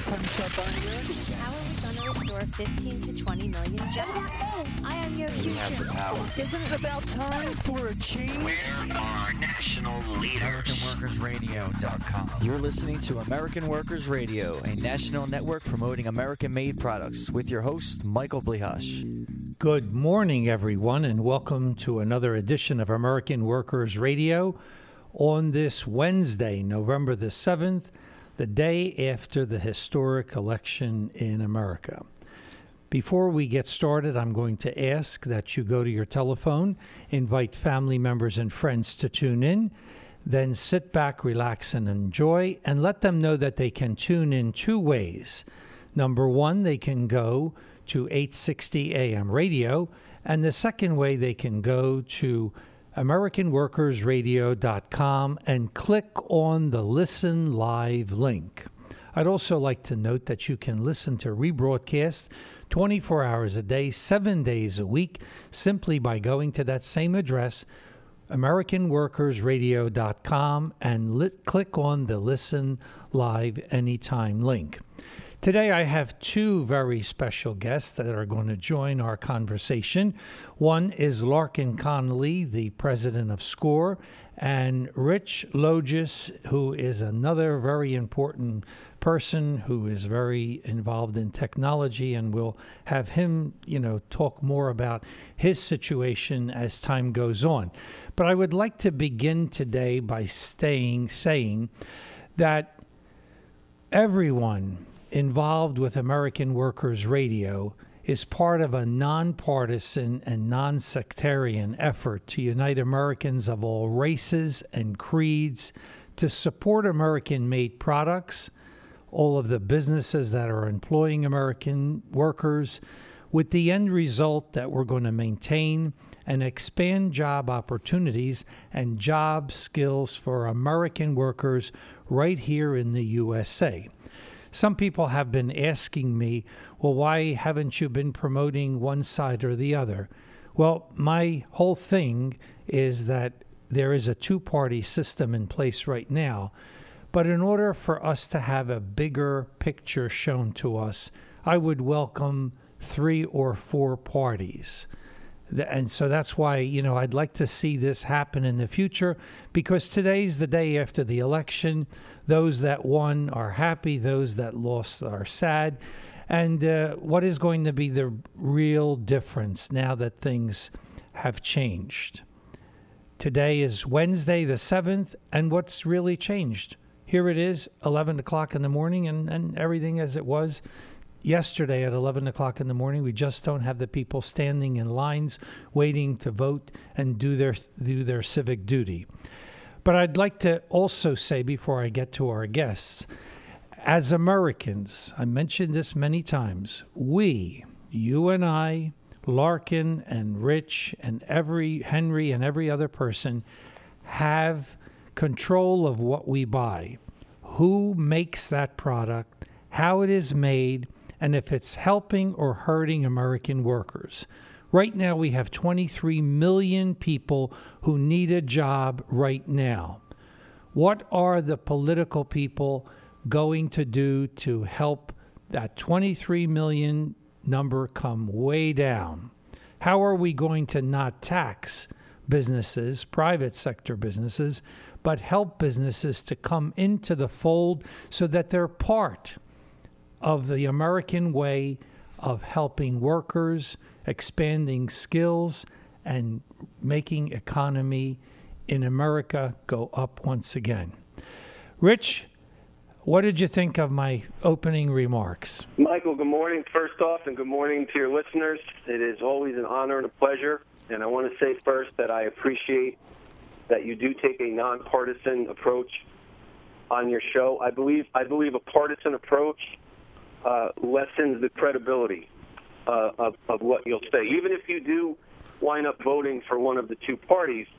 time you start buying your egg again. How are we going to restore 15 to 20 million jobs? I am your future. Isn't it about time for a change? Where are national leaders? AmericanWorkersRadio.com. You're listening to American Workers Radio, a national network promoting American-made products, with your host, Michael Blihash. Good morning, everyone, and welcome to another edition of American Workers Radio on this Wednesday, November the 7th, the day after the historic election in America. Before we get started, I'm going to ask that you go to your telephone, invite family members and friends to tune in, then sit back, relax, and enjoy, and let them know that they can tune in two ways. Number one, they can go to 860 AM radio, and the second way, they can go to AmericanWorkersRadio.com and click on the Listen Live link. I'd also like to note that you can listen to rebroadcast 24 hours a day, 7 days a week, simply by going to that same address, AmericanWorkersRadio.com, and click on the Listen Live Anytime link. Today I have two very special guests that are going to join our conversation. One is Larkin Connolly, the president of SCORE, and Rich Logis, who is another very important person who is very involved in technology, and we'll have him, talk more about his situation as time goes on. But I would like to begin today by saying that everyone involved with American Workers Radio is part of a nonpartisan and non-sectarian effort to unite Americans of all races and creeds to support American-made products, all of the businesses that are employing American workers, with the end result that we're going to maintain and expand job opportunities and job skills for American workers right here in the USA. Some people have been asking me, well, why haven't you been promoting one side or the other? Well, my whole thing is that there is a two-party system in place right now. But in order for us to have a bigger picture shown to us, I would welcome 3 or 4 parties. And so that's why, I'd like to see this happen in the future, because today's the day after the election. Those that won are happy. Those that lost are sad. And what is going to be the real difference now that things have changed? Today is Wednesday the 7th, and what's really changed? Here it is, 11 o'clock in the morning, and everything as it was yesterday at 11 o'clock in the morning. We just don't have the people standing in lines waiting to vote and do their civic duty. But I'd like to also say, before I get to our guests, as Americans, I mentioned this many times, you and I, Larkin and Rich and Henry and every other person have control of what we buy, who makes that product, how it is made, and if it's helping or hurting American workers. Right now, we have 23 million people who need a job right now. What are the political people going to do to help that 23 million number come way down? How are we going to not tax businesses, private sector businesses, but help businesses to come into the fold so that they're part of the American way of helping workers, expanding skills, and making economy in America go up once again? Rich, what did you think of my opening remarks? Michael, good morning, first off, and good morning to your listeners. It is always an honor and a pleasure, and I want to say first that I appreciate that you do take a nonpartisan approach on your show. I believe a partisan approach lessens the credibility of what you'll say. Even if you do wind up voting for one of the two parties,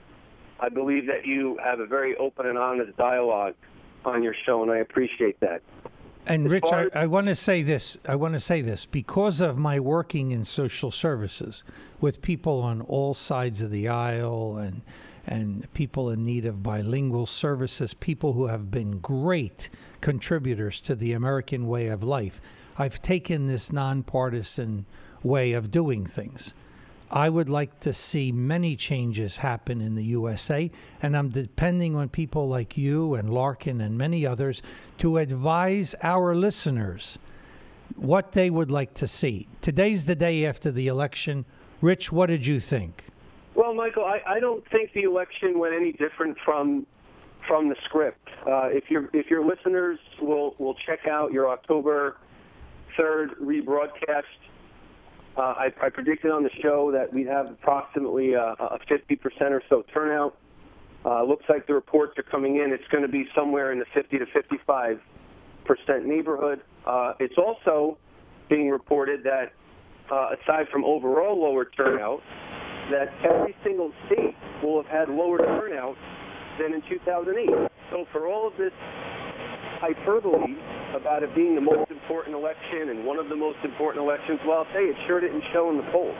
I believe that you have a very open and honest dialogue on your show, and I appreciate that. And Rich, I want to say this. Because of my working in social services with people on all sides of the aisle and people in need of bilingual services, people who have been great contributors to the American way of life. I've taken this nonpartisan way of doing things. I would like to see many changes happen in the USA, and I'm depending on people like you and Larkin and many others to advise our listeners what they would like to see. Today's the day after the election. Rich, what did you think? Well, Michael, I don't think the election went any different from the script. If your listeners will check out your October 3rd rebroadcast, I predicted on the show that we'd have approximately a 50% or so turnout. Looks like the reports are coming in. It's going to be somewhere in the 50 to 55% neighborhood. It's also being reported that aside from overall lower turnout, that every single state will have had lower turnout than in 2008. So for all of this hyperbole about it being the most important election and one of the most important elections, well, I'll tell you, it sure didn't show in the polls.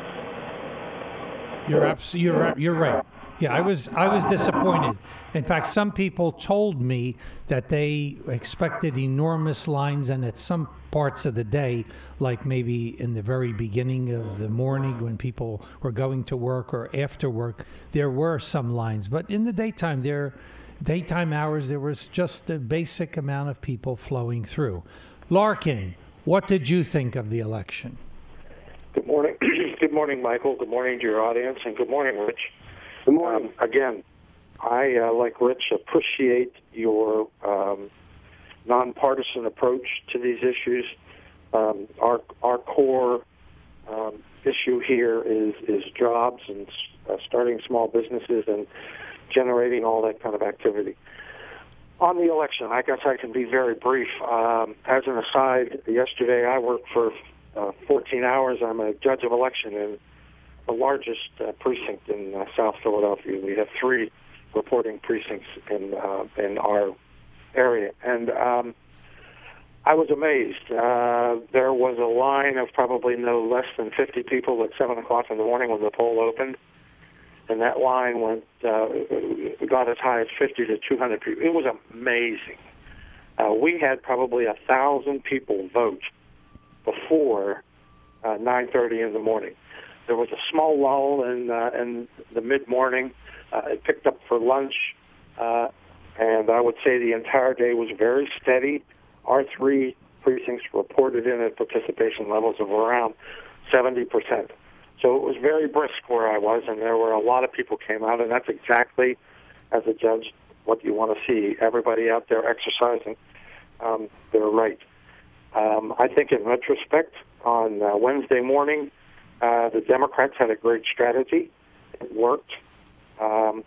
You're right. Yeah, I was disappointed. In fact, some people told me that they expected enormous lines, and at some parts of the day, like maybe in the very beginning of the morning when people were going to work or after work, there were some lines. But in the daytime hours, there was just the basic amount of people flowing through. Larkin, what did you think of the election? Good morning. Good morning, Michael. Good morning to your audience, and good morning, Rich. Good morning. Again, I, like Rich, appreciate your nonpartisan approach to these issues. Our core issue here is jobs and starting small businesses and generating all that kind of activity. On the election, I guess I can be very brief. As an aside, yesterday I worked for 14 hours. I'm a judge of election in the largest precinct in South Philadelphia. We have 3 reporting precincts in our area. And I was amazed. There was a line of probably no less than 50 people at 7 o'clock in the morning when the poll opened. And that line got as high as 50 to 200 people. It was amazing. We had probably 1,000 people vote before 9:30 in the morning. There was a small lull in the mid-morning. It picked up for lunch, and I would say the entire day was very steady. Our 3 precincts reported in at participation levels of around 70%. So it was very brisk where I was, and there were a lot of people came out, and that's exactly, as a judge, what you want to see. Everybody out there exercising their right. I think in retrospect, on Wednesday morning, the Democrats had a great strategy. It worked. And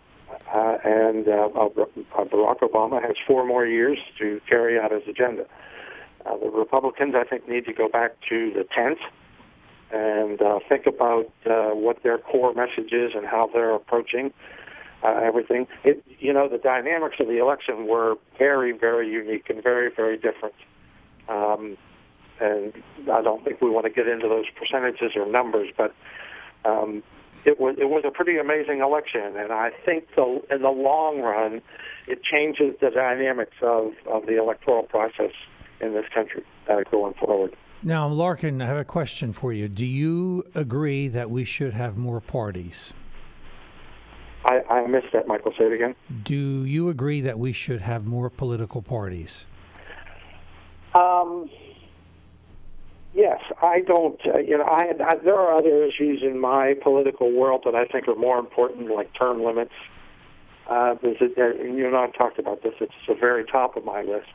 Barack Obama has 4 more years to carry out his agenda. The Republicans, I think, need to go back to the tent and think about what their core message is and how they're approaching everything. The dynamics of the election were very, very unique and very, very different. And I don't think we want to get into those percentages or numbers, but it was a pretty amazing election. And I think in the long run, it changes the dynamics of the electoral process in this country going forward. Now, Larkin, I have a question for you. Do you agree that we should have more parties? I missed that, Michael. Say it again. Do you agree that we should have more political parties? Yes, I don't. There are other issues in my political world that I think are more important, like term limits. You and I have talked about this. It's the very top of my list.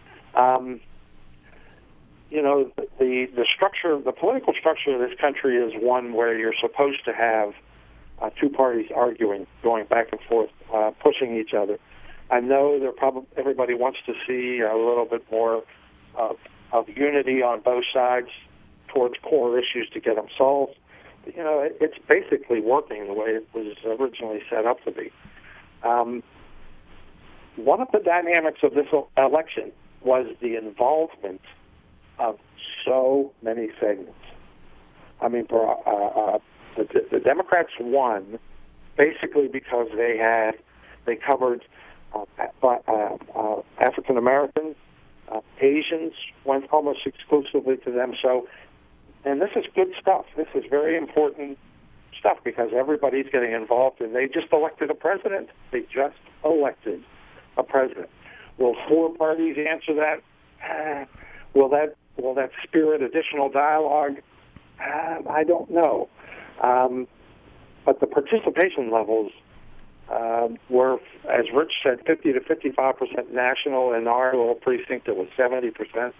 The structure, the political structure of this country is one where you're supposed to have 2 parties arguing, going back and forth, pushing each other. I know everybody wants to see a little bit more of unity on both sides towards core issues to get them solved. But, it's basically working the way it was originally set up to be. One of the dynamics of this election was the involvement of so many segments. I mean, the Democrats won basically because they covered African Americans, Asians, went almost exclusively to them. So, and this is good stuff. This is very important stuff because everybody's getting involved, and they just elected a president. They just elected a president. Will four parties answer that? Will that spirit additional dialogue? I don't know. But the participation levels were, as Rich said, 50 to 55% national. In our little precinct, it was 70%.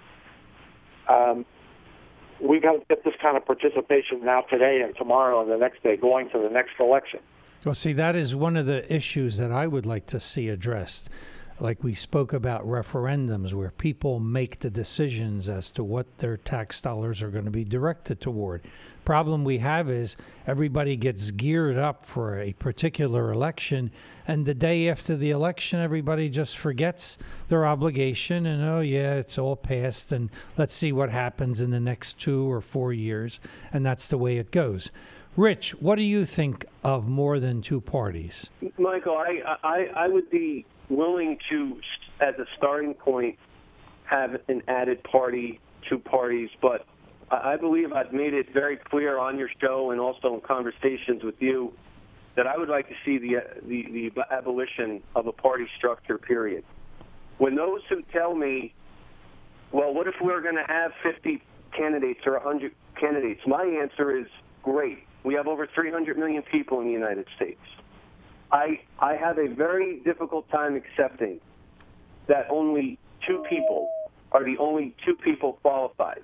We got to get this kind of participation now, today, and tomorrow, and the next day, going to the next election. Well, see, that is one of the issues that I would like to see addressed. Like we spoke about referendums, where people make the decisions as to what their tax dollars are going to be directed toward. Problem we have is everybody gets geared up for a particular election, and the day after the election, everybody just forgets their obligation, and oh yeah, it's all passed, and let's see what happens in the next 2 or 4 years, and that's the way it goes. Rich, what do you think of more than two parties? Michael, I would be willing to, as a starting point, have an added party, two parties, but I believe I've made it very clear on your show and also in conversations with you that I would like to see the abolition of a party structure, period. When those who tell me, well, what if we're going to have 50 candidates or 100 candidates, my answer is great. We have over 300 million people in the United States. I have a very difficult time accepting that only two people are the only two people qualified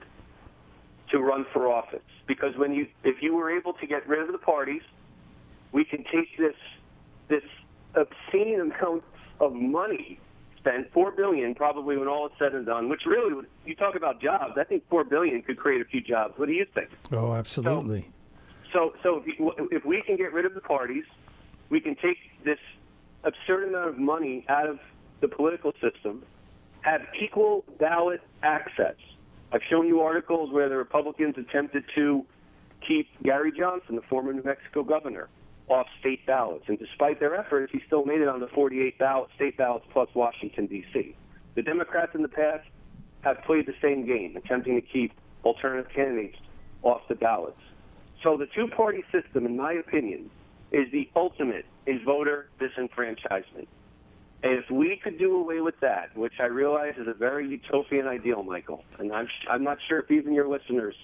to run for office. Because if you were able to get rid of the parties, we can take this obscene amount of money spent, $4 billion probably when all is said and done, which really, you talk about jobs, I think $4 billion could create a few jobs. What do you think? Oh, absolutely. So if we can get rid of the parties, we can take this absurd amount of money out of the political system, have equal ballot access. I've shown you articles where the Republicans attempted to keep Gary Johnson, the former New Mexico governor, off state ballots. And despite their efforts, he still made it on the 48 state ballots plus Washington, D.C. The Democrats in the past have played the same game, attempting to keep alternative candidates off the ballots. So the two-party system, in my opinion, is the ultimate in voter disenfranchisement. And if we could do away with that, which I realize is a very utopian ideal, Michael, and I'm not sure if even your listeners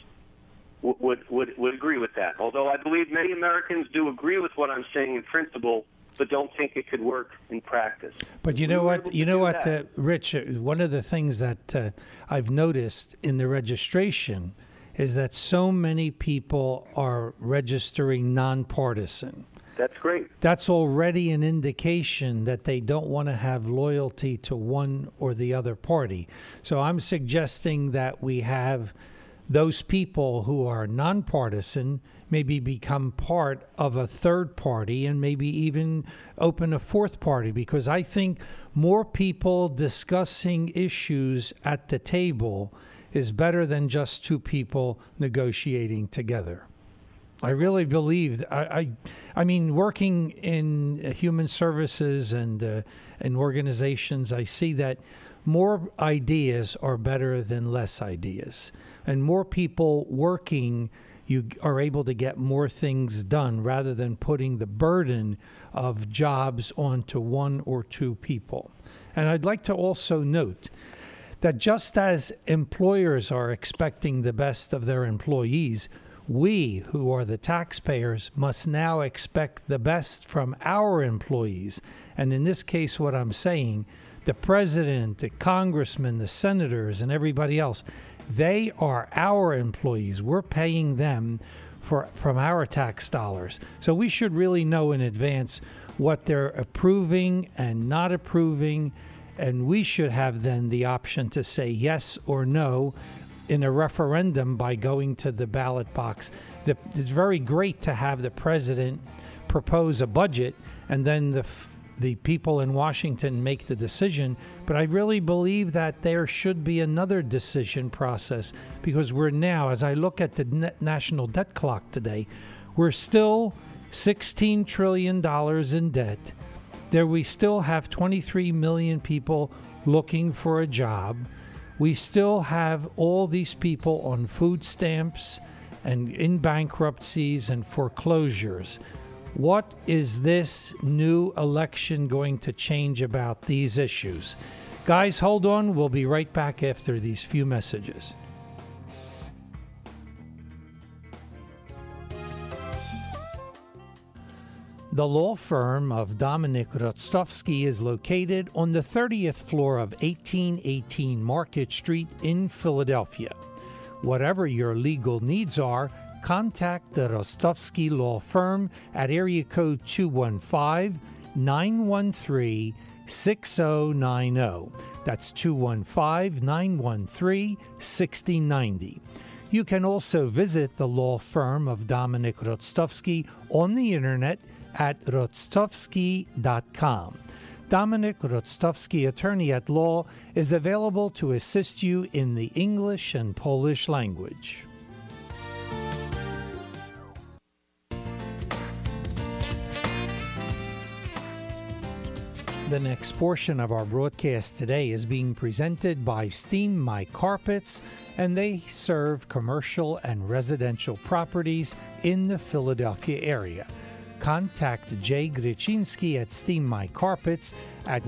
would agree with that. Although I believe many Americans do agree with what I'm saying in principle, but don't think it could work in practice. But you know what? You know what, Rich? One of the things that I've noticed in the registration is that so many people are registering nonpartisan. That's great. That's already an indication that they don't want to have loyalty to one or the other party. So I'm suggesting that we have those people who are nonpartisan maybe become part of a third party and maybe even open a fourth party, because I think more people discussing issues at the table is better than just two people negotiating together. I really believe, I mean, working in human services and in organizations, I see that more ideas are better than less ideas. And more people working, you are able to get more things done rather than putting the burden of jobs onto one or two people. And I'd like to also note that just as employers are expecting the best of their employees, we, who are the taxpayers, must now expect the best from our employees. And in this case, what I'm saying, the president, the congressmen, the senators, and everybody else, they are our employees. We're paying them from our tax dollars. So we should really know in advance what they're approving and not approving, and we should have then the option to say yes or no in a referendum by going to the ballot box. It's very great to have the president propose a budget and then the people in Washington make the decision, but I really believe that there should be another decision process, because we're now, as I look at the national debt clock today, we're still $16 trillion in debt. There we still have 23 million people looking for a job. We still have all these people on food stamps and in bankruptcies and foreclosures. What is this new election going to change about these issues? Guys, hold on. We'll be right back after these few messages. The law firm of Dominic Rostovsky is located on the 30th floor of 1818 Market Street in Philadelphia. Whatever your legal needs are, contact the Rostovsky Law Firm at area code 215-913-6090. That's 215-913-6090. You can also visit the law firm of Dominic Rostovsky on the internet at rostovsky.com. Dominic Rostovsky, attorney at law, is available to assist you in the English and Polish language. The next portion of our broadcast today is being presented by Steam My Carpets, and they serve commercial and residential properties in the Philadelphia area. Contact Jay Gryczinski at Steam My Carpets at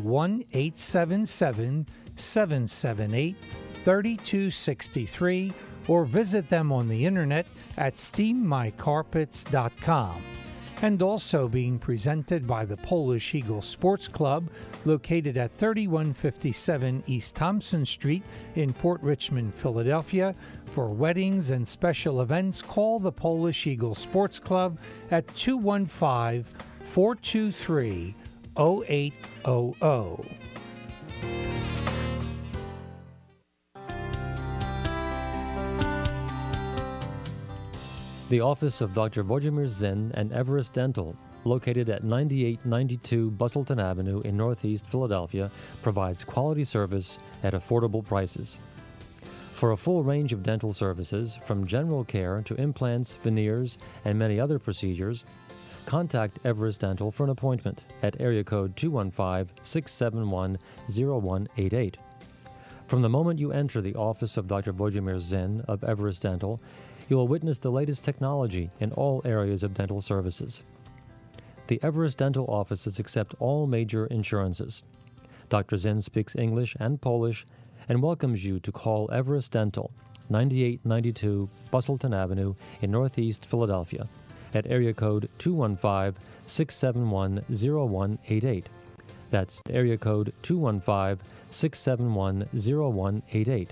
1-877-778-3263 or visit them on the internet at steammycarpets.com. And also being presented by the Polish Eagle Sports Club, located at 3157 East Thompson Street in Port Richmond, Philadelphia. For weddings and special events, call the Polish Eagle Sports Club at 215-423-0800. The office of Dr. Wojciech Zen and Everest Dental, located at 9892 Bustleton Avenue in Northeast Philadelphia, provides quality service at affordable prices. For a full range of dental services, from general care to implants, veneers, and many other procedures, contact Everest Dental for an appointment at area code 215-671-0188. From the moment you enter the office of Dr. Wojciech Zen of Everest Dental, you will witness the latest technology in all areas of dental services. The Everest Dental offices accept all major insurances. Dr. Zen speaks English and Polish and welcomes you to call Everest Dental, 9892 Bustleton Avenue in Northeast Philadelphia, at area code 215-671-0188. That's area code 215-671-0188.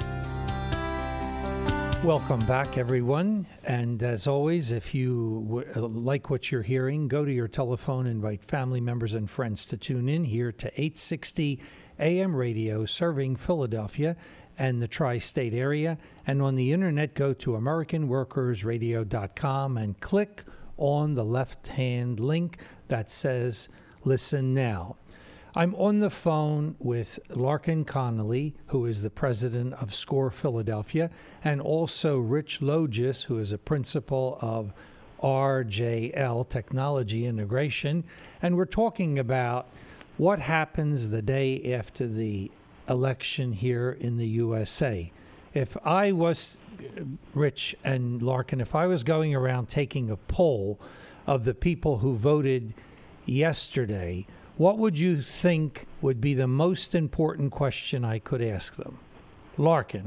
Welcome back, everyone. And as always, if you like what you're hearing, go to your telephone, invite family members and friends to tune in here to 860 AM radio serving Philadelphia and the tri-state area. And on the internet, go to AmericanWorkersRadio.com and click on the left-hand link that says Listen Now. I'm on the phone with Larkin Connolly, who is the president of SCORE Philadelphia, and also Rich Logis, who is a principal of RJL Technology Integration. And we're talking about what happens the day after the election here in the USA. If I was, Rich and Larkin, if I was going around taking a poll of the people who voted yesterday, what would you think would be the most important question I could ask them? Larkin.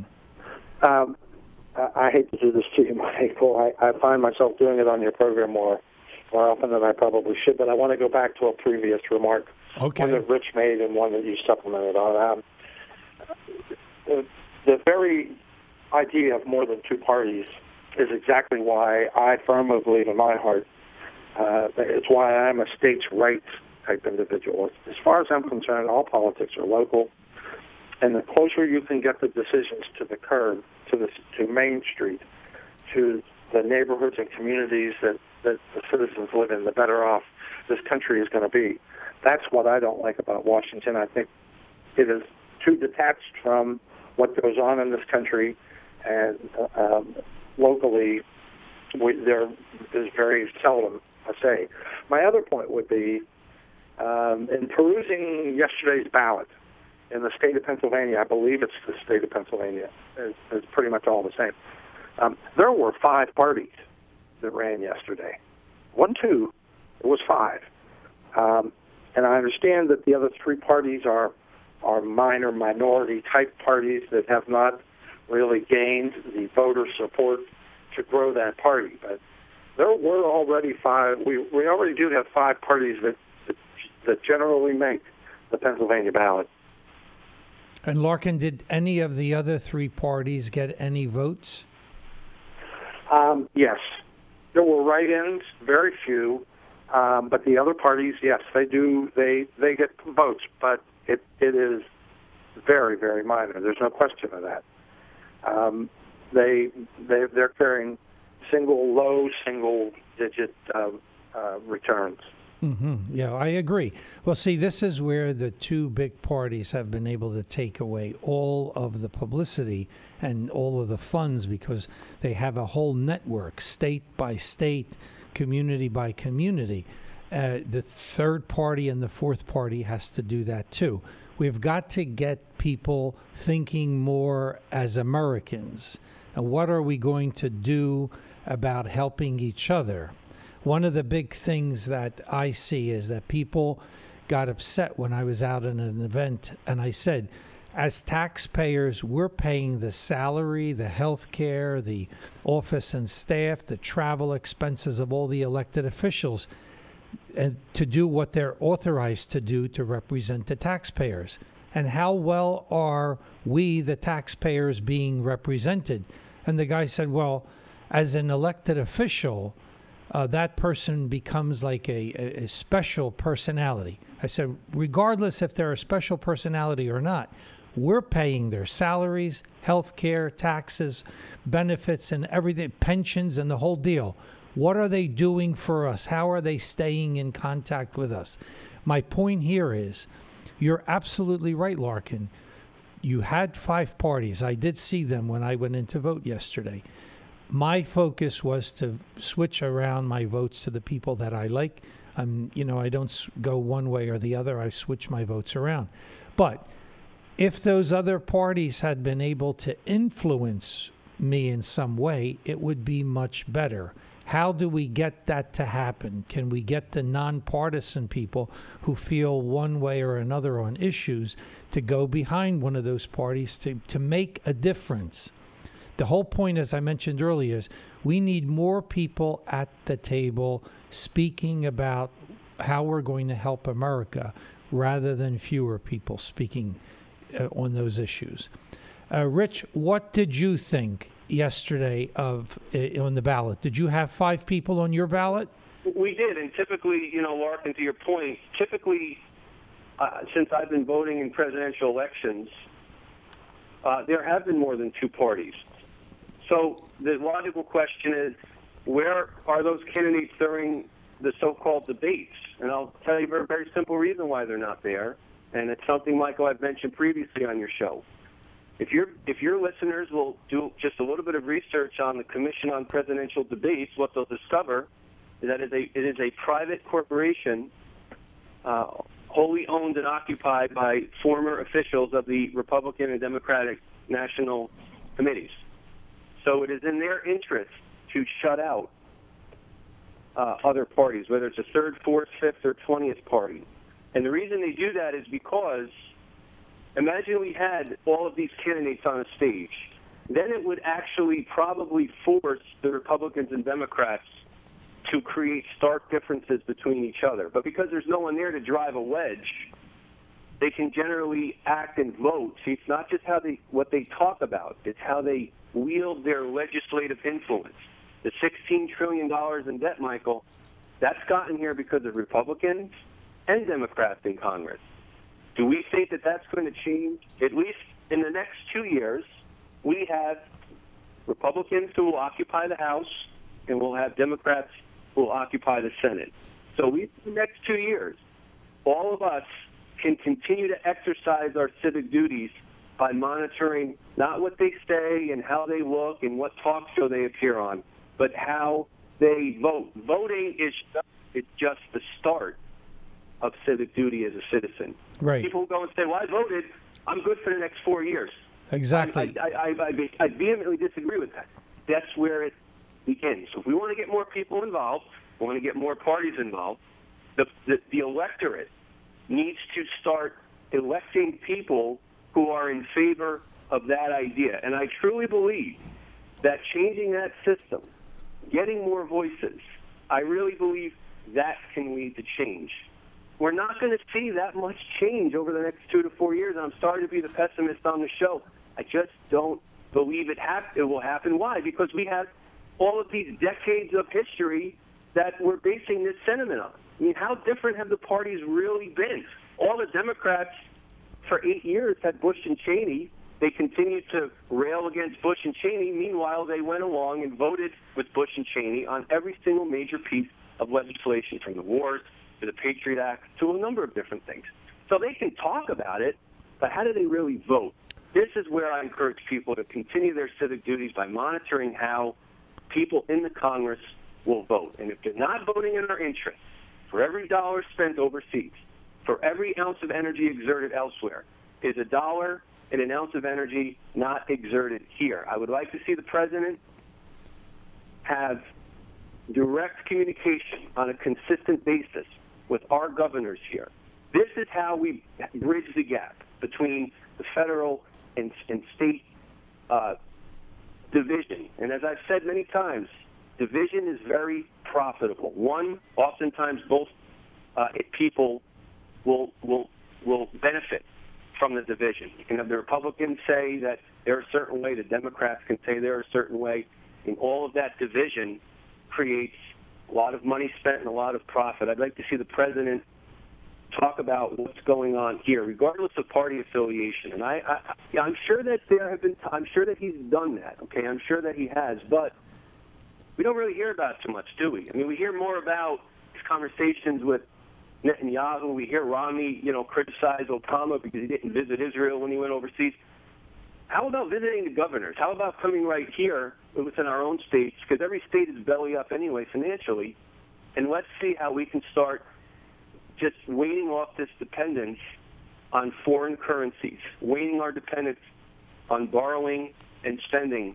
I hate to do this to you, Michael. I find myself doing it on your program more often than I probably should, but I want to go back to a previous remark, one that Rich made and one that you supplemented on. The very idea of more than two parties is exactly why I firmly believe in my heart. It's why I'm a states' rights type individual. As far as I'm concerned, all politics are local, and the closer you can get the decisions to the curb, to Main Street, to the neighborhoods and communities that the citizens live in, the better off this country is going to be. That's what I don't like about Washington. I think it is too detached from what goes on in this country, and locally there is very seldom say. My other point would be, in perusing yesterday's ballot in the state of Pennsylvania, I believe it's the state of Pennsylvania, it's pretty much all the same. There were 5 parties that ran yesterday. 1, 2, it was 5. And I understand that the other 3 parties are minor minority-type parties that have not really gained the voter support to grow that party. But there were already 5. We already do have 5 parties that generally make the Pennsylvania ballot. And Larkin, did any of the other 3 parties get any votes? Yes. There were write-ins, very few. But the other parties, yes, they do. They get votes, but it is very, very minor. There's no question of that. They're carrying low single-digit returns. Mm-hmm. Yeah, I agree. Well, see, this is where the 2 big parties have been able to take away all of the publicity and all of the funds because they have a whole network, state by state, community by community. The 3rd party and the 4th party has to do that too. We've got to get people thinking more as Americans. And what are we going to do about helping each other? One of the big things that I see is that people got upset when I was out at an event and I said, as taxpayers, we're paying the salary, the health care, the office and staff, the travel expenses of all the elected officials, and to do what they're authorized to do to represent the taxpayers. And how well are we, the taxpayers, being represented? And the guy said, well, as an elected official, that person becomes like a special personality. I said, regardless if they're a special personality or not, we're paying their salaries, health care, taxes, benefits, and everything, pensions, and the whole deal. What are they doing for us? How are they staying in contact with us? My point here is, you're absolutely right, Larkin. You had 5 parties. I did see them when I went in to vote yesterday. My focus was to switch around my votes to the people that I like. I don't go one way or the other. I switch my votes around. But if those other parties had been able to influence me in some way, it would be much better. How do we get that to happen? Can we get the nonpartisan people who feel one way or another on issues to go behind one of those parties to make a difference? The whole point, as I mentioned earlier, is we need more people at the table speaking about how we're going to help America rather than fewer people speaking on those issues. Rich, what did you think yesterday on the ballot? Did you have 5 people on your ballot? We did, and typically, Larkin, to your point, typically, since I've been voting in presidential elections, there have been more than 2 parties. So the logical question is, where are those candidates during the so-called debates? And I'll tell you a very, very simple reason why they're not there, and it's something, Michael, I've mentioned previously on your show. If your listeners will do just a little bit of research on the Commission on Presidential Debates, what they'll discover is that it is a private corporation wholly owned and occupied by former officials of the Republican and Democratic national committees. So it is in their interest to shut out other parties, whether it's a 3rd, 4th, 5th, or 20th party. And the reason they do that is because imagine we had all of these candidates on a stage. Then it would actually probably force the Republicans and Democrats to create stark differences between each other. But because there's no one there to drive a wedge, they can generally act and vote. See, it's not just what they talk about. It's how they wield their legislative influence. The $16 trillion in debt, Michael, that's gotten here because of Republicans and Democrats in Congress. Do we think that that's going to change? At least in the next 2 years, we have Republicans who will occupy the House, and we'll have Democrats who will occupy the Senate. So in the next 2 years, all of us can continue to exercise our civic duties by monitoring not what they say and how they look and what talk show they appear on, but how they vote. Voting is It's just the start of civic duty as a citizen. Right. People go and say, well, I voted. I'm good for the next 4 years. Exactly. I vehemently disagree with that. That's where it begins. So if we want to get more people involved, we want to get more parties involved, the electorate needs to start electing people who are in favor of that idea. And I truly believe that changing that system, getting more voices, I really believe that can lead to change. We're not going to see that much change over the next 2 to 4 years. I'm sorry to be the pessimist on the show. I just don't believe it will happen. Why? Because we have all of these decades of history that we're basing this sentiment on. I mean, how different have the parties really been? All the Democrats for 8 years had Bush and Cheney. They continued to rail against Bush and Cheney. Meanwhile, they went along and voted with Bush and Cheney on every single major piece of legislation, from the wars to the Patriot Act to a number of different things. So they can talk about it, but how do they really vote? This is where I encourage people to continue their civic duties by monitoring how people in the Congress will vote. And if they're not voting in our interest, for every dollar spent overseas, for every ounce of energy exerted elsewhere, is $1 and an ounce of energy not exerted here. I would like to see the president have direct communication on a consistent basis with our governors here. This is how we bridge the gap between the federal and state division. And as I've said many times, division is very profitable. One, oftentimes both people will benefit from the division. You can have the Republicans say that they're a certain way, the Democrats can say they're a certain way, and all of that division creates a lot of money spent and a lot of profit. I'd like to see the president talk about what's going on here, regardless of party affiliation. And I'm sure that I'm sure that he's done that. Okay, I'm sure that he has, but we don't really hear about it too much, do we? I mean, we hear more about his conversations with Netanyahu. We hear Romney, criticize Obama because he didn't visit Israel when he went overseas. How about visiting the governors? How about coming right here within our own states? Because every state is belly up anyway financially. And let's see how we can start just waning off this dependence on foreign currencies, waning our dependence on borrowing and spending.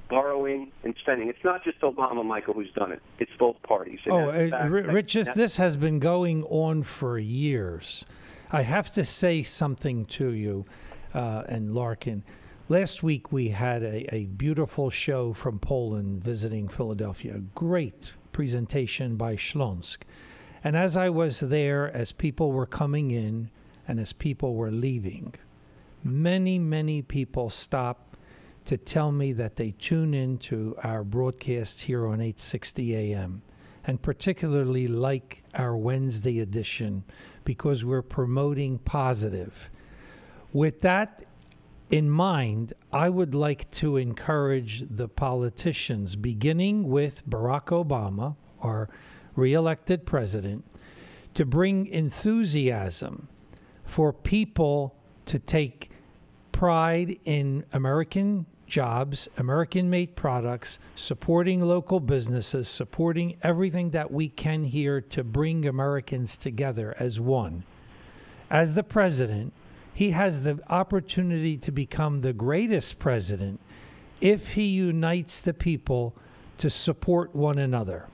It's not just Obama, Michael, who's done it. It's both parties. Rich, this has been going on for years. I have to say something to you, and Larkin. Last week we had a beautiful show from Poland visiting Philadelphia. Great presentation by Schlonsk. And as I was there, as people were coming in and as people were leaving, many, many people stopped to tell me that they tune into our broadcast here on 860 AM, and particularly like our Wednesday edition because we're promoting positive. With that in mind, I would like to encourage the politicians, beginning with Barack Obama, our re-elected president, to bring enthusiasm for people to take pride in American jobs, American-made products, supporting local businesses, supporting everything that we can here to bring Americans together as one. As the president, he has the opportunity to become the greatest president if he unites the people to support one another.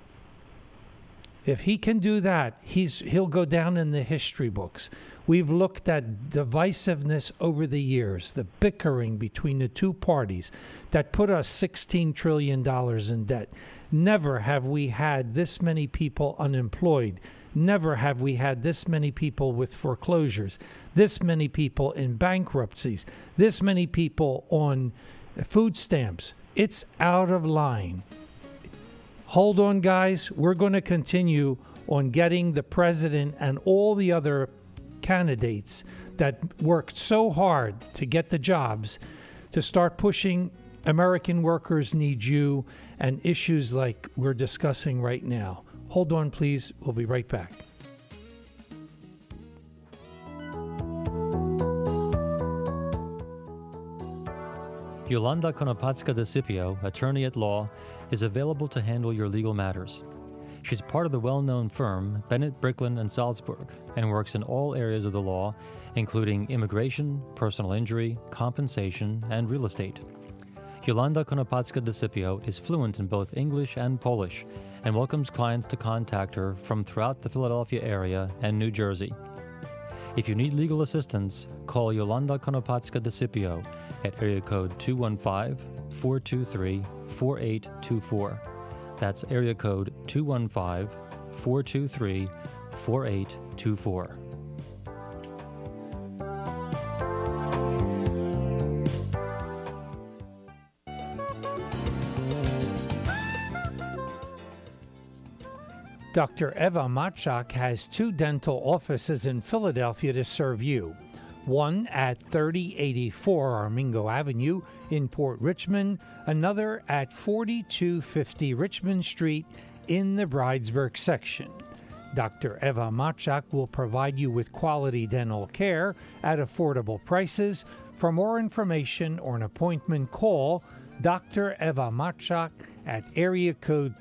If he can do that, he'll go down in the history books. We've looked at divisiveness over the years, the bickering between the two parties that put us $16 trillion in debt. Never have we had this many people unemployed. Never have we had this many people with foreclosures, this many people in bankruptcies, this many people on food stamps. It's out of line. Hold on, guys. We're going to continue on getting the president and all the other candidates that worked so hard to get the jobs to start pushing American workers need you and issues like we're discussing right now. Hold on, please. We'll be right back. Yolanda Konopatska de Scipio, attorney at law, is available to handle your legal matters. She's part of the well-known firm Bennett, Bricklin & Salzburg and works in all areas of the law, including immigration, personal injury, compensation, and real estate. Jolanda Konopacka-DeCipio is fluent in both English and Polish and welcomes clients to contact her from throughout the Philadelphia area and New Jersey. If you need legal assistance, call Jolanda Konopacka-DeCipio at area code 215-423-4824. That's area code 215-423-4824. Dr. Eva Matchak has 2 dental offices in Philadelphia to serve you. One at 3084 Armingo Avenue in Port Richmond, another at 4250 Richmond Street in the Bridesburg section. Dr. Eva Matchak will provide you with quality dental care at affordable prices. For more information or an appointment, call Dr. Eva Matchak at area code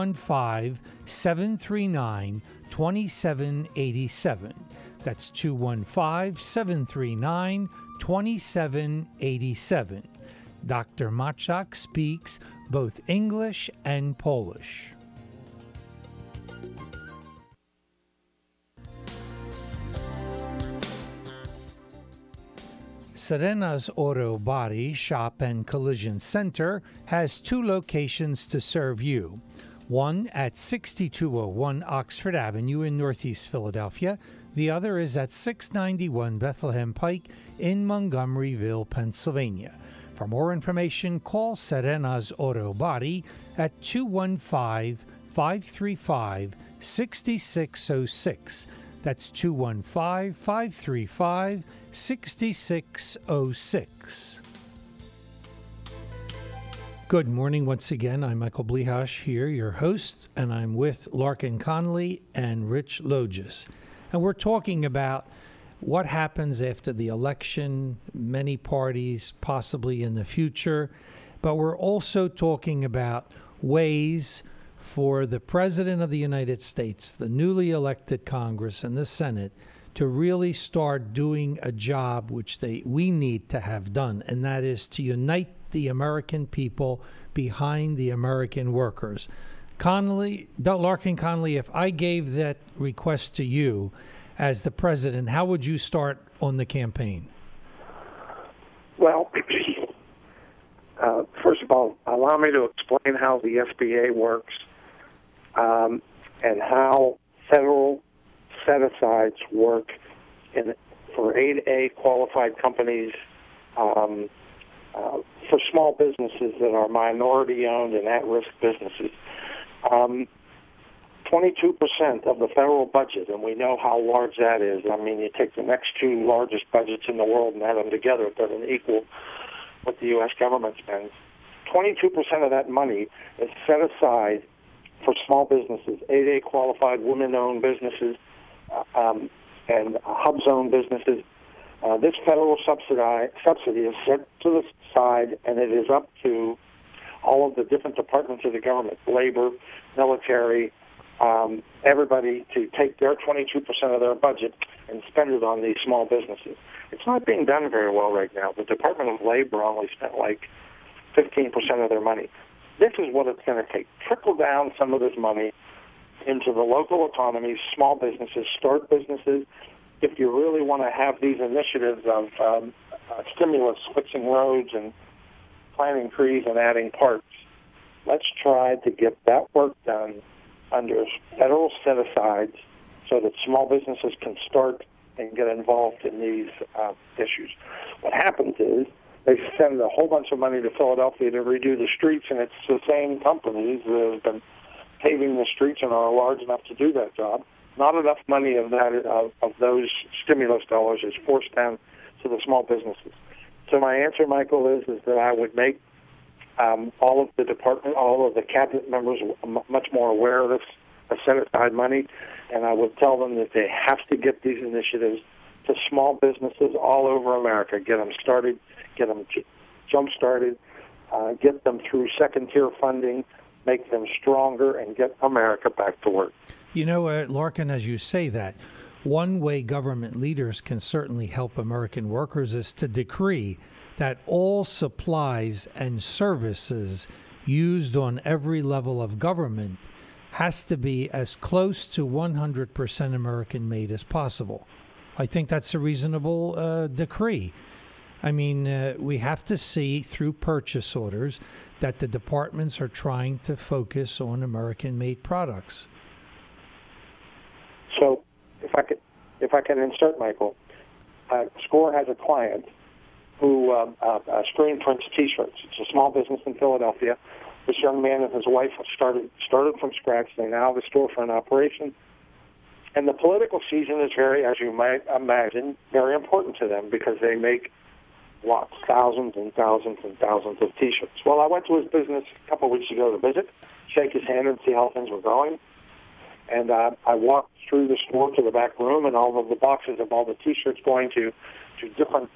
215-739-2787. That's 215-739-2787. Dr. Matchak speaks both English and Polish. Serena's Auto Body Shop and Collision Center has 2 locations to serve you. One at 6201 Oxford Avenue in Northeast Philadelphia. The other is at 691 Bethlehem Pike in Montgomeryville, Pennsylvania. For more information, call Serena's Auto Body at 215-535-6606. That's 215-535-6606. Good morning once again. I'm Michael Blihash here, your host, and I'm with Larkin Connolly and Rich Logis. And we're talking about what happens after the election, many parties possibly in the future, but we're also talking about ways for the President of the United States, the newly elected Congress and the Senate, to really start doing a job which we need to have done, and that is to unite the American people behind the American workers. Larkin Connolly, if I gave that request to you as the President, how would you start on the campaign? Well, first of all, allow me to explain how the SBA works and how federal set-asides work for 8A qualified companies for small businesses that are minority-owned and at-risk businesses. 22% of the federal budget, and we know how large that is. I mean, you take the next 2 largest budgets in the world and add them together, it doesn't equal what the U.S. government spends. 22% of that money is set aside for small businesses, 8A qualified women-owned businesses, and hub-zone businesses. This federal subsidy is set to the side, and it is up to all of the different departments of the government, labor, military, everybody to take their 22% of their budget and spend it on these small businesses. It's not being done very well right now. The Department of Labor only spent like 15% of their money. This is what it's going to take. Trickle down some of this money into the local economies, small businesses, start businesses. If you really want to have these initiatives of stimulus, fixing roads and planting trees and adding parks, let's try to get that work done under federal set-asides so that small businesses can start and get involved in these issues. What happens is they send a whole bunch of money to Philadelphia to redo the streets, and it's the same companies that have been paving the streets and are large enough to do that job. Not enough money of those stimulus dollars is forced down to the small businesses. So my answer, Michael, is that I would make all of the cabinet members much more aware of this set-aside money, and I would tell them that they have to get these initiatives to small businesses all over America, get them started, get them jump-started, get them through second-tier funding, make them stronger, and get America back to work. You know, Larkin, as you say that, one way government leaders can certainly help American workers is to decree that all supplies and services used on every level of government has to be as close to 100% American made as possible. I think that's a reasonable decree. I mean, we have to see through purchase orders that the departments are trying to focus on American-made products. So, if I can insert, Michael, SCORE has a client who screen prints T-shirts. It's a small business in Philadelphia. This young man and his wife started from scratch. They now have a storefront operation. And the political season is very, as you might imagine, very important to them because they make lots, thousands and thousands and thousands of T-shirts. Well, I went to his business a couple of weeks ago to visit, shake his hand and see how things were going. And I walked through the store to the back room, and all of the boxes of all the T-shirts going to different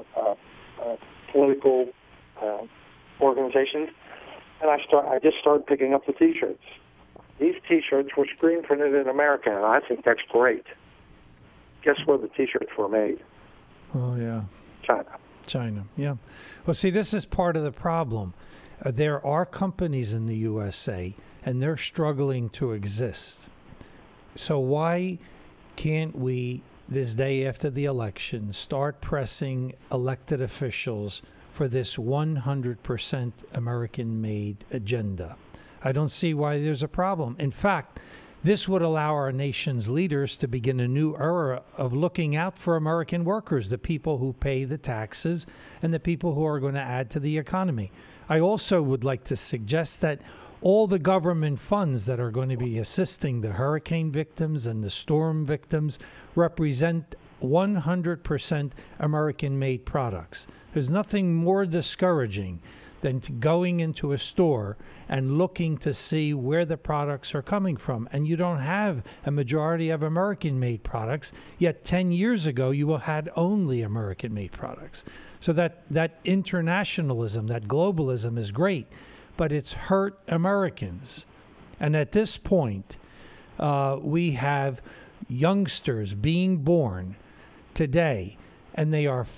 political organizations. And I just started picking up the T-shirts. These T-shirts were screen printed in America, and I think that's great. Guess where the T-shirts were made? Oh, yeah. China, yeah. Well, see, this is part of the problem. There are companies in the USA, and they're struggling to exist. So why can't we, this day after the election, start pressing elected officials for this 100% American-made agenda? I don't see why there's a problem. In fact, this would allow our nation's leaders to begin a new era of looking out for American workers, the people who pay the taxes and the people who are going to add to the economy. I also would like to suggest that all the government funds that are going to be assisting the hurricane victims and the storm victims represent 100% American-made products. There's nothing more discouraging than going into a store and looking to see where the products are coming from. And you don't have a majority of American-made products, yet 10 years ago you had only American-made products. So that internationalism, that globalism is great, but it's hurt Americans. And at this point, we have youngsters being born today, and they are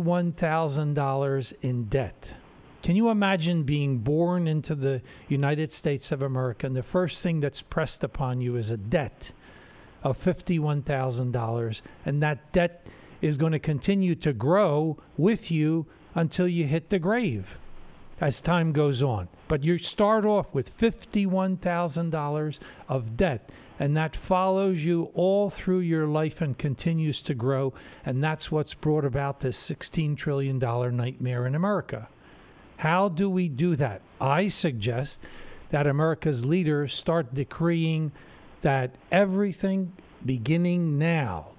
$51,000 in debt. Can you imagine being born into the United States of America, and the first thing that's pressed upon you is a debt of $51,000, and that debt is going to continue to grow with you until you hit the grave as time goes on. But you start off with $51,000 of debt, and that follows you all through your life and continues to grow, and that's what's brought about this $16 trillion nightmare in America. How do we do that? I suggest that America's leaders start decreeing that everything beginning now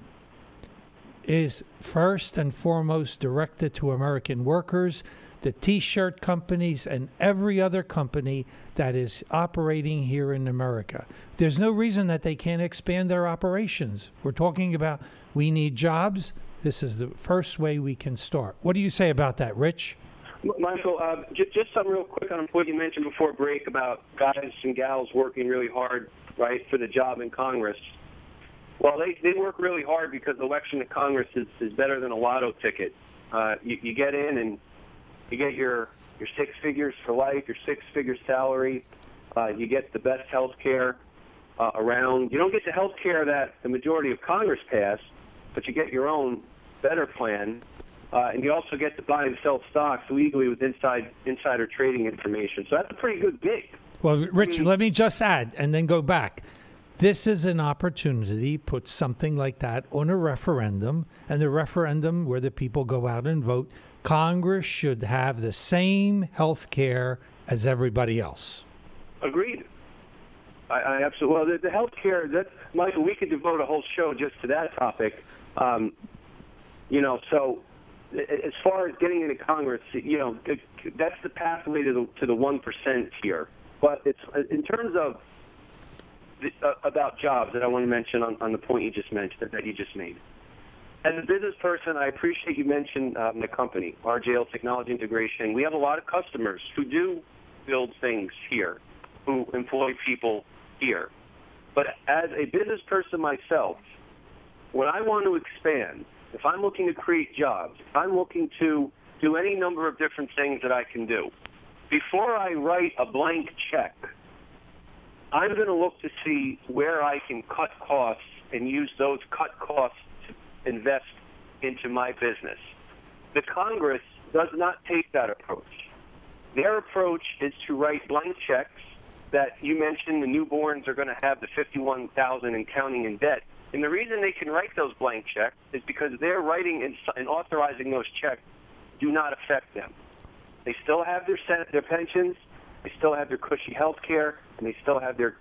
is first and foremost directed to American workers, the T-shirt companies, and every other company that is operating here in America. There's no reason that they can't expand their operations. We're talking about we need jobs. This is the first way we can start. What do you say about that, Rich? Michael, just something real quick on what you mentioned before break about guys and gals working really hard, right, for the job in Congress. Well, they work really hard because the election to Congress is better than a lotto ticket. You get in and you get your 6 figures for life, your 6-figure salary. You get the best health care around. You don't get the health care that the majority of Congress passed, but you get your own better plan. And you also get to buy and sell stocks legally with insider trading information. So that's a pretty good gig. Well, Rich, let me just add and then go back. This is an opportunity, put something like that on a referendum, and the referendum where the people go out and vote, Congress should have the same health care as everybody else. Agreed. I absolutely. Well, the health care, Michael, we could devote a whole show just to that topic. So as far as getting into Congress, that's the pathway to the 1% here. But it's in terms of about jobs that I want to mention on the point you just mentioned that you just made. As a business person, I appreciate you mentioned the company, RJL Technology Integration. We have a lot of customers who do build things here. who employ people here. But as a business person myself, when I want to expand, if I'm looking to create jobs, if I'm looking to do any number of different things that I can do, before I write a blank check, I'm going to look to see where I can cut costs and use those cut costs to invest into my business. The Congress does not take that approach. Their approach is to write blank checks that you mentioned the newborns are going to have the $51,000 and counting in debt. And the reason they can write those blank checks is because their writing and authorizing those checks do not affect them. They still have their pensions, they still have their cushy health care, and they still have their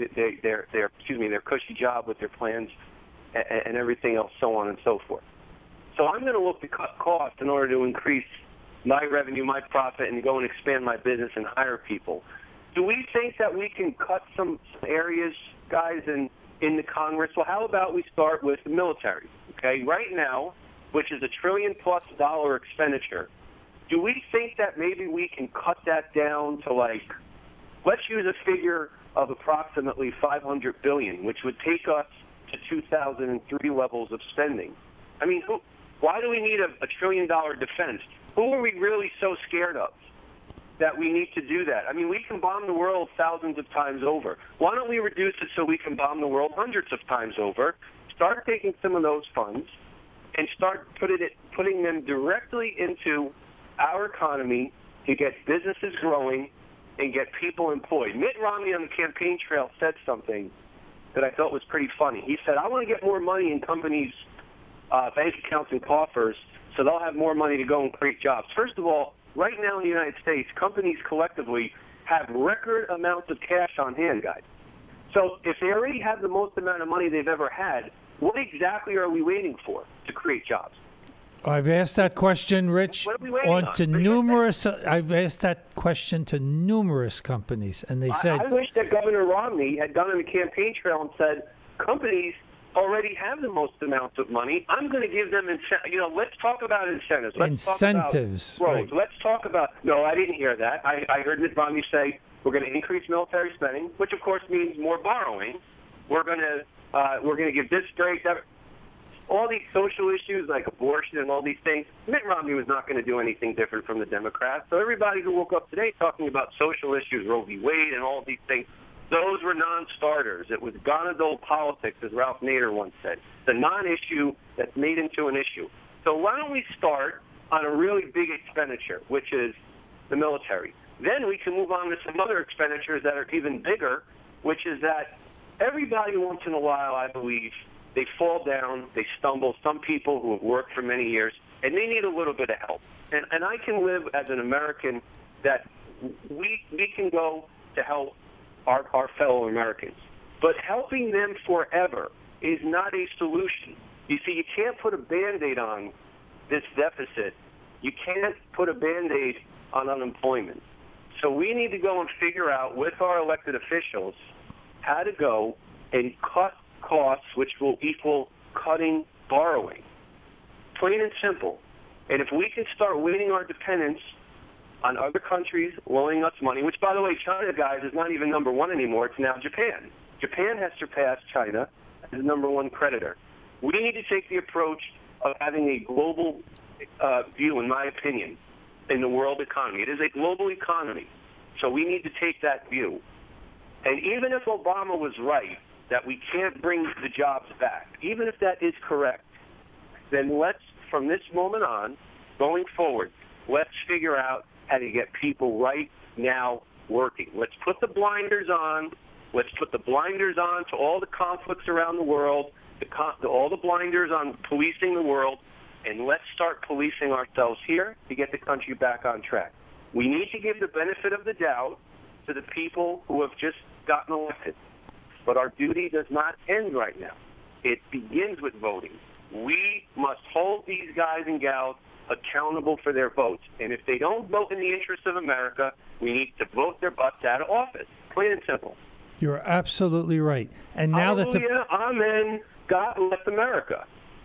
cushy job with their plans and everything else, so on and so forth. So I'm going to look to cut costs in order to increase my revenue, my profit, and go and expand my business and hire people. Do we think that we can cut some areas, guys, in the Congress? Well, how about we start with the military? Okay, right now, which is $1 trillion+ expenditure, do we think that maybe we can cut that down to, like, let's use a figure of approximately $500 billion, which would take us to 2003 levels of spending? I mean, why do we need a $1 trillion defense? Who are we really so scared of that we need to do that? I mean, we can bomb the world thousands of times over. Why don't we reduce it so we can bomb the world hundreds of times over? Start taking some of those funds and start putting them directly into our economy to get businesses growing and get people employed. Mitt Romney on the campaign trail said something that I thought was pretty funny. He said, I want to get more money in companies' bank accounts and coffers so they'll have more money to go and create jobs. First of all, right now in the United States, companies collectively have record amounts of cash on hand, guys. So if they already have the most amount of money they've ever had, what exactly are we waiting for to create jobs? I've asked that question, Rich, What are we waiting on? I've asked that question to numerous companies, and they said... I wish that Governor Romney had gone on the campaign trail and said, companies already have the most amounts of money. I'm going to give them, let's talk about incentives. Let's incentives. Talk about roads. Right. Let's talk about, no, I didn't hear that. I heard Mitt Romney say we're going to increase military spending, which of course means more borrowing. We're going to give this break, that. All these social issues like abortion and all these things, Mitt Romney was not going to do anything different from the Democrats. So everybody who woke up today talking about social issues, Roe v. Wade and all these things, those were non-starters. It was gonadole politics, as Ralph Nader once said. The non-issue that's made into an issue. So why don't we start on a really big expenditure, which is the military. Then we can move on to some other expenditures that are even bigger, which is that everybody once in a while, I believe, they fall down, they stumble. Some people who have worked for many years, and they need a little bit of help. And I can live as an American that we can go to help our fellow Americans. But helping them forever is not a solution. You see, you can't put a Band-Aid on this deficit. You can't put a Band-Aid on unemployment. So we need to go and figure out with our elected officials how to go and cut costs, which will equal cutting borrowing. Plain and simple. And if we can start winning our dependence on other countries loaning us money, which, by the way, China, guys, is not even number one anymore. It's now Japan. Japan has surpassed China as the number one creditor. We need to take the approach of having a global view, in my opinion, in the world economy. It is a global economy, so we need to take that view. And even if Obama was right that we can't bring the jobs back, even if that is correct, then let's, from this moment on, going forward, let's figure out how to get people right now working. Let's put the blinders on. Let's put the blinders on to all the conflicts around the world, all the blinders on policing the world, and let's start policing ourselves here to get the country back on track. We need to give the benefit of the doubt to the people who have just gotten elected. But our duty does not end right now. It begins with voting. We must hold these guys and gals accountable for their votes. And if they don't vote in the interest of America, we need to vote their butts out of office. Plain and simple. You're absolutely right. And now Hallelujah, amen. God bless America.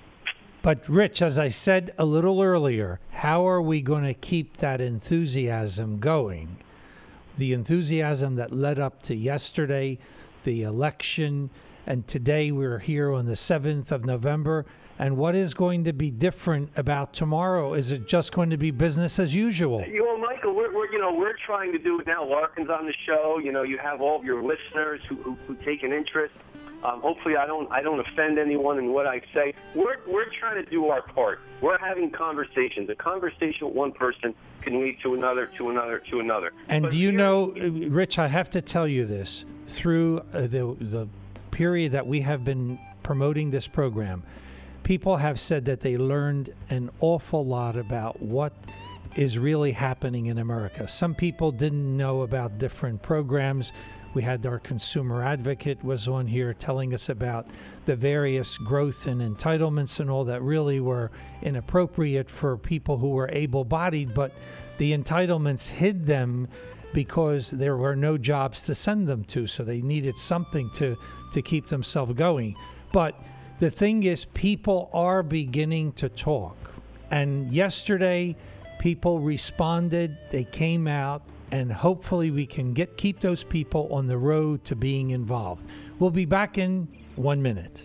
But, Rich, as I said a little earlier, how are we going to keep that enthusiasm going? the enthusiasm that led up to yesterday, the election, and today we're here on the 7th of November. And what is going to be different about tomorrow? Is it just going to be business as usual? Michael, we're trying to do it now. Larkin's on the show. You have all of your listeners who take an interest. Hopefully, I don't offend anyone in what I say. We're trying to do our part. We're having conversations. A conversation with one person can lead to another, to another, to another. And do you know, Rich? I have to tell you this: through the period that we have been promoting this program, people have said that they learned an awful lot about what is really happening in America. Some people didn't know about different programs. We had our consumer advocate was on here telling us about the various growth and entitlements and all that really were inappropriate for people who were able-bodied, but the entitlements hid them because there were no jobs to send them to, so they needed something to keep themselves going. But the thing is, people are beginning to talk. And yesterday, people responded, they came out, and hopefully we can keep those people on the road to being involved. We'll be back in 1 minute.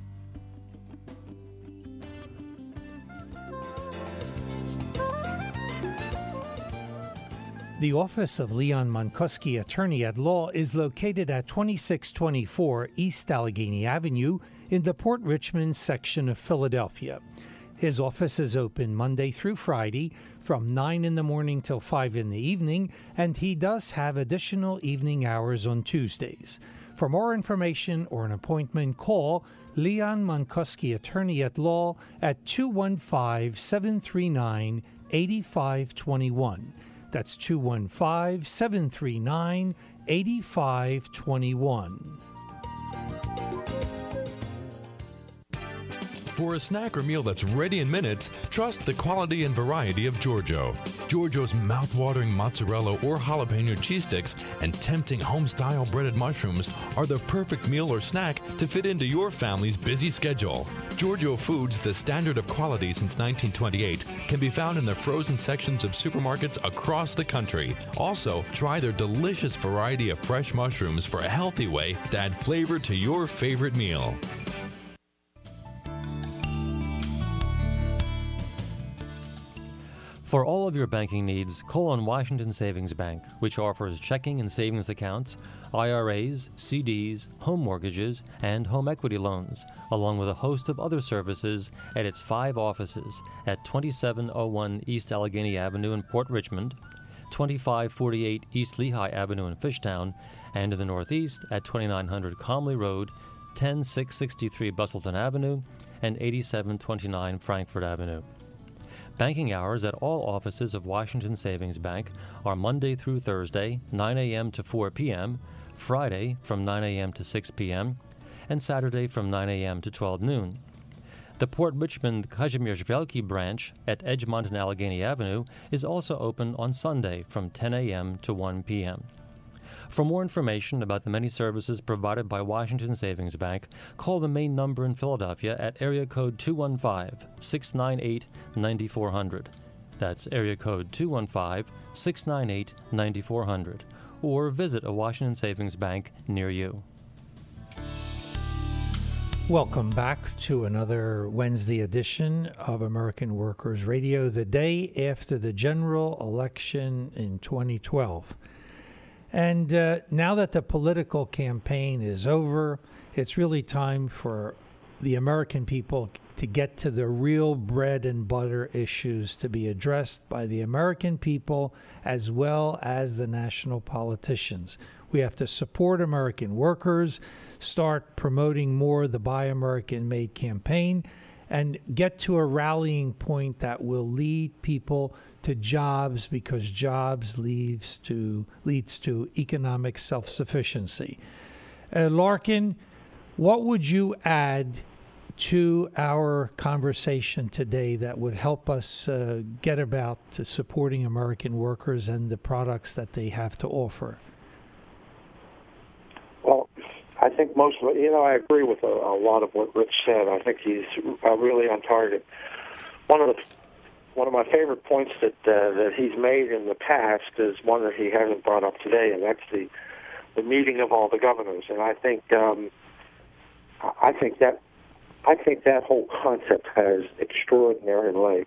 The office of Leon Monkowski, attorney at law, is located at 2624 East Allegheny Avenue in the Port Richmond section of Philadelphia. His office is open Monday through Friday from 9 in the morning till 5 in the evening, and he does have additional evening hours on Tuesdays. For more information or an appointment, call Leon Monkowski, attorney at law, at 215-739-8521. That's 215-739-8521. For a snack or meal that's ready in minutes, trust the quality and variety of Giorgio. Giorgio's mouth-watering mozzarella or jalapeno cheese sticks and tempting home-style breaded mushrooms are the perfect meal or snack to fit into your family's busy schedule. Giorgio Foods, the standard of quality since 1928, can be found in the frozen sections of supermarkets across the country. Also, try their delicious variety of fresh mushrooms for a healthy way to add flavor to your favorite meal. For all of your banking needs, call on Washington Savings Bank, which offers checking and savings accounts, IRAs, CDs, home mortgages, and home equity loans, along with a host of other services at its 5 offices at 2701 East Allegheny Avenue in Port Richmond, 2548 East Lehigh Avenue in Fishtown, and in the Northeast at 2900 Comley Road, 10663 Bustleton Avenue, and 8729 Frankfort Avenue. Banking hours at all offices of Washington Savings Bank are Monday through Thursday, 9 a.m. to 4 p.m., Friday from 9 a.m. to 6 p.m., and Saturday from 9 a.m. to 12 noon. The Port Richmond Kazimierz Wielki branch at Edgemont and Allegheny Avenue is also open on Sunday from 10 a.m. to 1 p.m. For more information about the many services provided by Washington Savings Bank, call the main number in Philadelphia at area code 215-698-9400. That's area code 215-698-9400. Or visit a Washington Savings Bank near you. Welcome back to another Wednesday edition of American Workers Radio, the day after the general election in 2012. And now that the political campaign is over, it's really time for the American people to get to the real bread and butter issues to be addressed by the American people as well as the national politicians. We have to support American workers, start promoting more the Buy American Made campaign, and get to a rallying point that will lead people to jobs, because jobs leads to economic self-sufficiency. Larkin, what would you add to our conversation today that would help us get about to supporting American workers and the products that they have to offer? Well, I think most of it, I agree with a lot of what Rich said. I think he's really on target. One of the one of my favorite points that he's made in the past is one that he hasn't brought up today, and that's the meeting of all the governors. And I think that whole concept has extraordinary legs.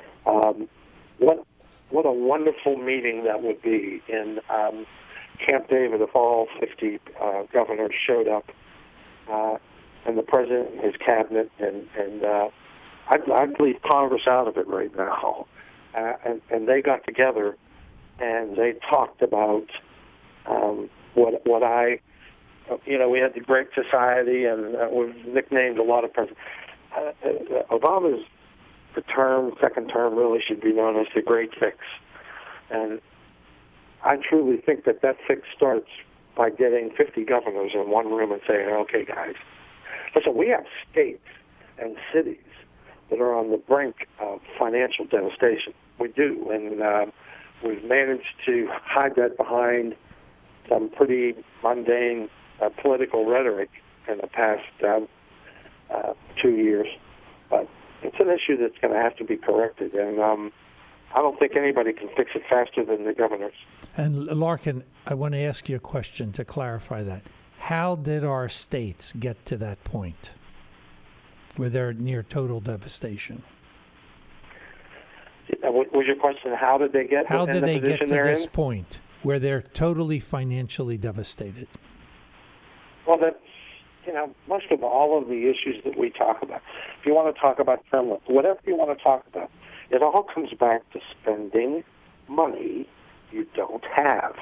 What a wonderful meeting that would be in Camp David if all 50 governors showed up, and the president and his cabinet, and I'd leave Congress out of it right now, and they got together and they talked about what I, we had the Great Society, and we've nicknamed a lot of presidents. Obama's second term really should be known as the Great Fix. And I truly think that fix starts by getting 50 governors in one room and saying, okay, guys, listen, we have states and cities that are on the brink of financial devastation. We do, and we've managed to hide that behind some pretty mundane political rhetoric in the past 2 years. But it's an issue that's going to have to be corrected, and I don't think anybody can fix it faster than the governors. And Larkin, I want to ask you a question to clarify that. How did our states get to that point where they're near total devastation? Was your question, how did they get to this in? point where they're totally financially devastated? Well, that's, most of all of the issues that we talk about. If you want to talk about Kremlin, whatever you want to talk about, it all comes back to spending money you don't have.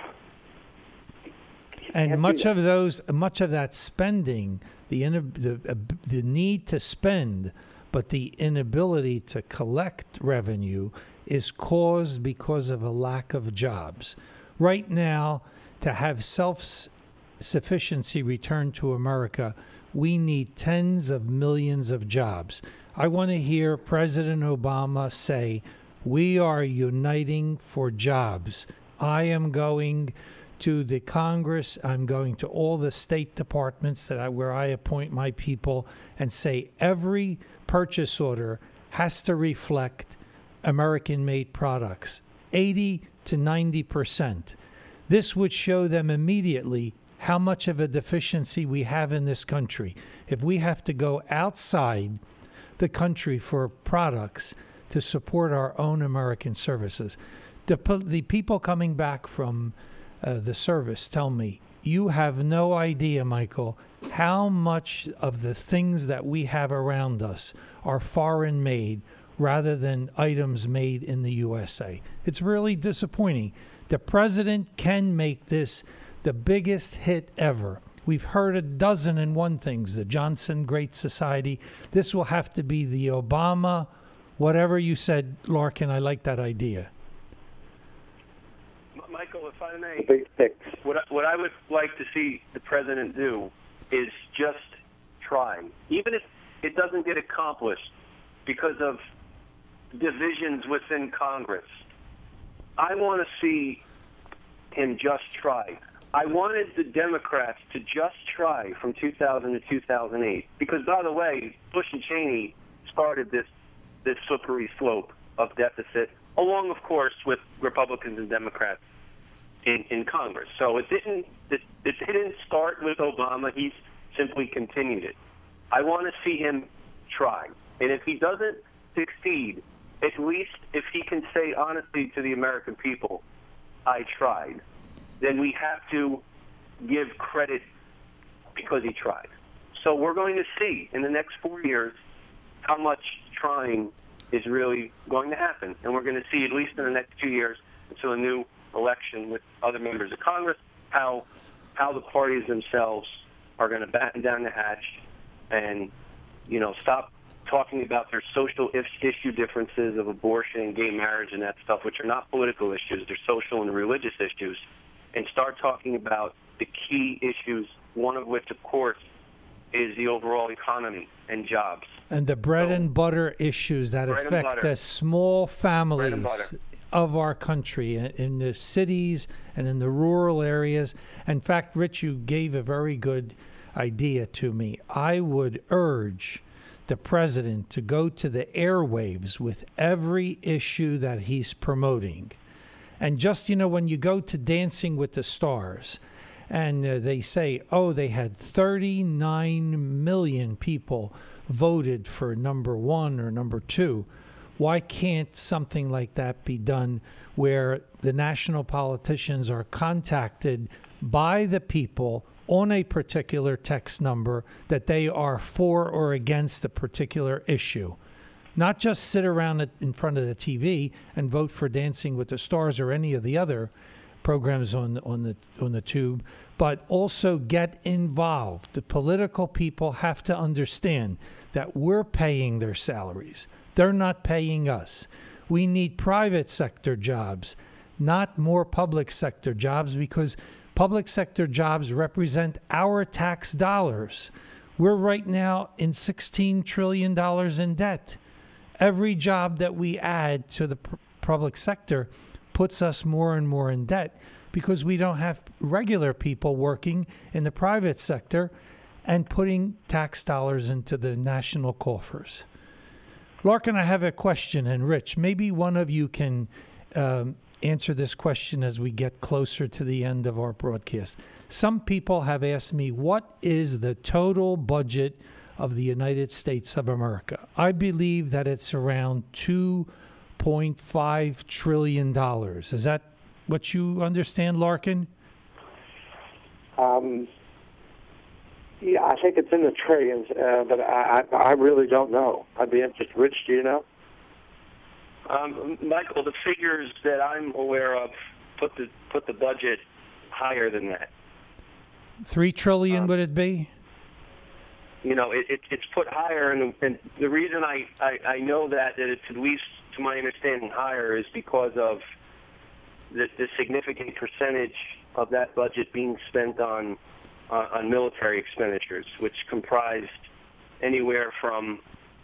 And much of that spending, the need to spend, but the inability to collect revenue is caused because of a lack of jobs. Right now, to have self-sufficiency return to America, we need tens of millions of jobs. I want to hear President Obama say, we are uniting for jobs. I am going to the Congress, I'm going to all the state departments where I appoint my people, and say every purchase order has to reflect American-made products, 80 to 90%. This would show them immediately how much of a deficiency we have in this country. If we have to go outside the country for products to support our own American services. The people coming back from the service tell me, you have no idea, Michael, how much of the things that we have around us are foreign made rather than items made in the USA. It's really disappointing. The president can make this the biggest hit ever. We've heard 101 things, the Johnson Great Society. This will have to be the Obama, whatever you said, Larkin, I like that idea. Michael, if I may, what I would like to see the president do is just try. Even if it doesn't get accomplished because of divisions within Congress, I want to see him just try. I wanted the Democrats to just try from 2000 to 2008 because, by the way, Bush and Cheney started this slippery slope of deficit, along, of course, with Republicans and Democrats in Congress. So it didn't start with Obama. He's simply continued it. I want to see him try. And if he doesn't succeed, at least if he can say honestly to the American people, I tried, then we have to give credit because he tried. So we're going to see in the next 4 years how much trying is really going to happen. And we're going to see, at least in the next 2 years, until a new election with other members of Congress, how the parties themselves are going to batten down the hatch and, stop talking about their social issue differences of abortion and gay marriage and that stuff, which are not political issues. They're social and religious issues, and start talking about the key issues, one of which, of course, is the overall economy and jobs. And the bread and butter issues that affect the small families of our country in the cities and in the rural areas. In fact, Rich, you gave a very good idea to me. I would urge the president to go to the airwaves with every issue that he's promoting. And just, when you go to Dancing with the Stars and they say, oh, they had 39 million people voted for number one or number two, why can't something like that be done where the national politicians are contacted by the people on a particular text number that they are for or against a particular issue? Not just sit around in front of the TV and vote for Dancing with the Stars or any of the other programs on the tube, but also get involved. The political people have to understand that we're paying their salaries. They're not paying us. We need private sector jobs, not more public sector jobs, because public sector jobs represent our tax dollars. We're right now in $16 trillion in debt. Every job that we add to the public sector puts us more and more in debt because we don't have regular people working in the private sector and putting tax dollars into the national coffers. Larkin, I have a question, and Rich, maybe one of you can answer this question as we get closer to the end of our broadcast. Some people have asked me, what is the total budget of the United States of America? I believe that it's around $2.5 trillion. Is that what you understand, Larkin? Yeah, I think it's in the trillions, but I really don't know. I'd be interested. Rich, do you know? Michael, the figures that I'm aware of put the budget higher than that. $3 trillion would it be? It's put higher, and the reason I know that it's at least, to my understanding, higher is because of the significant percentage of that budget being spent on military expenditures, which comprised anywhere from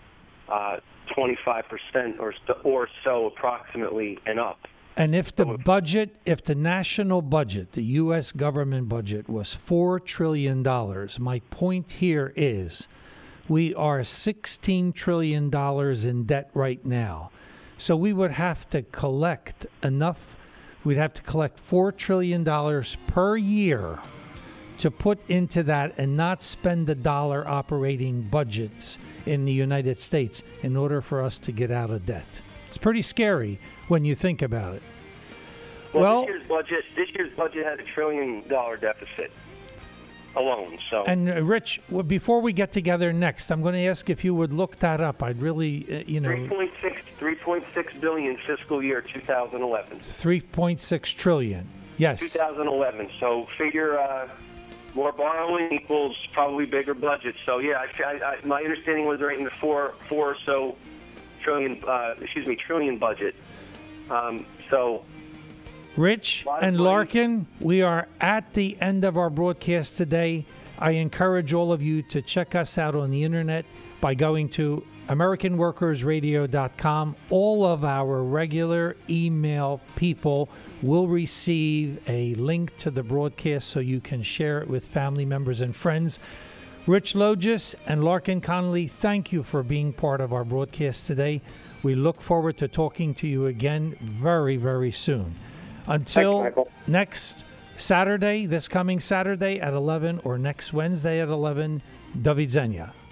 25% or so approximately and up. And if the national budget, the U.S. government budget was $4 trillion, my point here is we are $16 trillion in debt right now. So we would have to collect we'd have to collect $4 trillion per year to put into that and not spend the dollar operating budgets in the United States in order for us to get out of debt. It's pretty scary when you think about it. Well, this year's budget had $1 trillion deficit alone. So. And Rich, before we get together next, I'm going to ask if you would look that up. I'd really, $3.6 billion fiscal year 2011. 3.6 trillion. Yes. 2011. So figure more borrowing equals probably bigger budget. So yeah, my understanding was right in the four or so trillion budget. So. Rich and Larkin, we are at the end of our broadcast today. I encourage all of you to check us out on the internet by going to AmericanWorkersRadio.com. All of our regular email people will receive a link to the broadcast so you can share it with family members and friends. Rich Logis and Larkin Connolly, thank you for being part of our broadcast today. We look forward to talking to you again very, very soon. Until next Saturday, this coming Saturday at 11, or next Wednesday at 11, David Zenia.